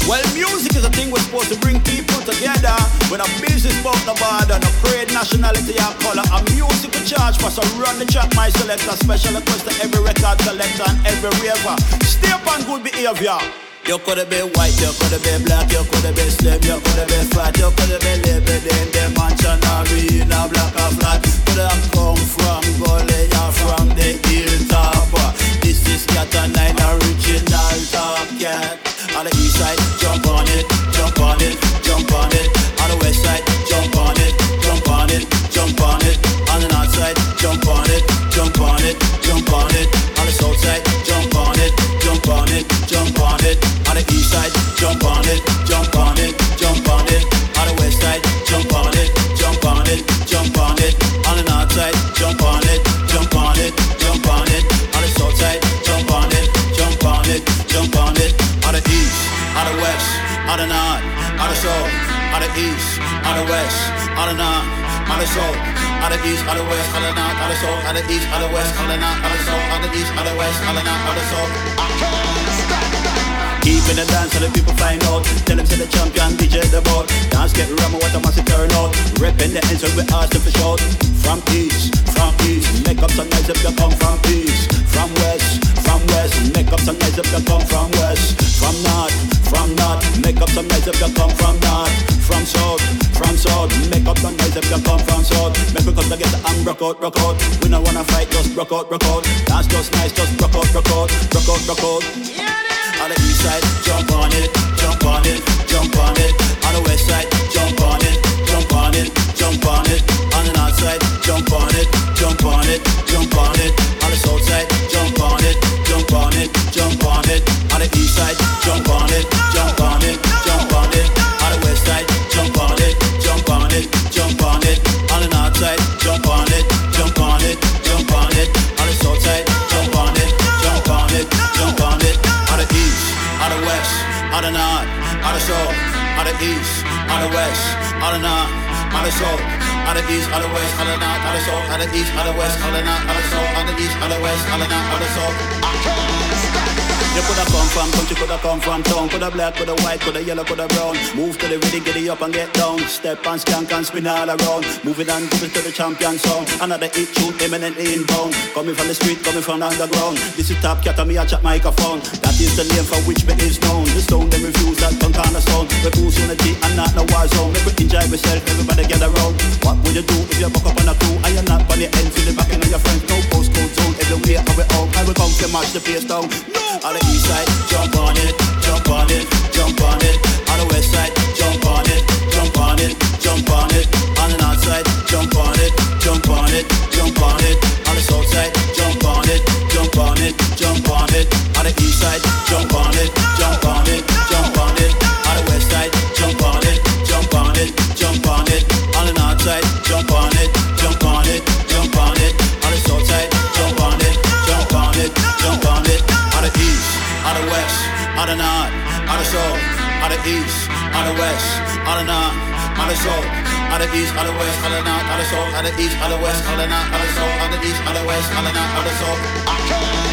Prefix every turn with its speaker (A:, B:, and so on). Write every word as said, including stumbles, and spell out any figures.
A: Well, music is a thing we're supposed to bring people together. When a business about no border, no create nationality or color. A music we charge for, so run the track, my selector. Special request to every record collector and every raver. Stay up on good behavior. You coulda been white, you coulda been black, you coulda been slim, you coulda been fat, you coulda been living in the mansion or in a block of flat. Coulda come from Gully or from the hilltop. This is Cat and Nine original Top Cat. On the east side, jump on it, jump on it, jump on it. On the west side, jump on it, jump on it, jump on it. On the north side, jump on it, jump on it, jump on it. On the south side, jump on it, jump on it, jump on it. On the east side, jump on it, jump on it, jump on it. On the west side, jump on it, jump on it, jump on it. On the north side, jump on it, jump on it, jump on it. On the south side, jump on it, jump on it, jump on it. On the east, on the west, on the north, on the south, on the east, on the west, on the north, on the south, on the east, on the west, on the north, on the south, on the east, on the west, on the north, on the south, on the east, on the west, on the north, on the south. Keeping the dance so the people find out. Tell them say the champion D J the boat. Dance get rum what a massive turn out. Reppin' the ends so we ask them for shout. From east, from east, make up some nice if you come from east. From west, from west, make up some nice if you come from west. From north, from north, make up some nice if you come from north. From south, from south, make up some nice if you come from south. Make we come together and rock out, rock out. We don't wanna fight, just rock out, rock out. Dance just nice, just rock out, rock out, rock out, rock out. On the east side, jump on it, jump on it, jump on it. On the west side, jump on it, jump on it, jump on it. On the north side, jump on it, jump on it, jump on it. On the south side, jump on it, jump on it, jump on it. On the east side, jump on it, jump on it, jump on it. On the west side, jump on it, jump on it, jump on it. On the north side, jump on it, jump on it, jump on it. On the south side, jump on it, jump on it, jump on it. On the east, on the west, on the north, on the south, on the east, on the west, on the north, on the south, on the east, on the west, on the north, on the south, on the east, on the west, on the north, on the south, on the east, on the west, on the north, on the south. You coulda come from country, coulda come from town, coulda black, coulda white, coulda yellow, coulda brown. Move to the rhythm, get it up and get down. Step and skank and spin all around. Move it and give it to the champion sound. Another hit tune, eminently inbound. Coming from the street, coming from the underground. This is Top Cat and me a chat microphone. That is the name for which me is known. The stone them refuse that punk on the stone. We boost unity and not no war zone. Make we enjoy yourself, everybody get around. What would you do if you buck up on a crew and you're not on the end, feel the back end of your friends? No postcode zone, everywhere I will out. I will come to match the place down. No! On the east side, jump on it, jump on it, jump on it. On the west side, jump on it, jump on it, jump on it. On the north side, jump on it, jump on it, jump on it. On the south side, jump on it, jump on it, jump on it. On the east side, jump on it, jump on it, jump on it. On the west side, jump on it, jump on it, jump on it. On the north side, jump on it, jump on it, jump on it. On the south side, jump on it, jump on it, jump on it. On the east, on the west, on the north, on the south, on the east, on the west, on the north, on the south, on the east, on the west, on the north, on the south, on the east, on the west, on the north, on the south, on the east, on the west, on the north, on the south.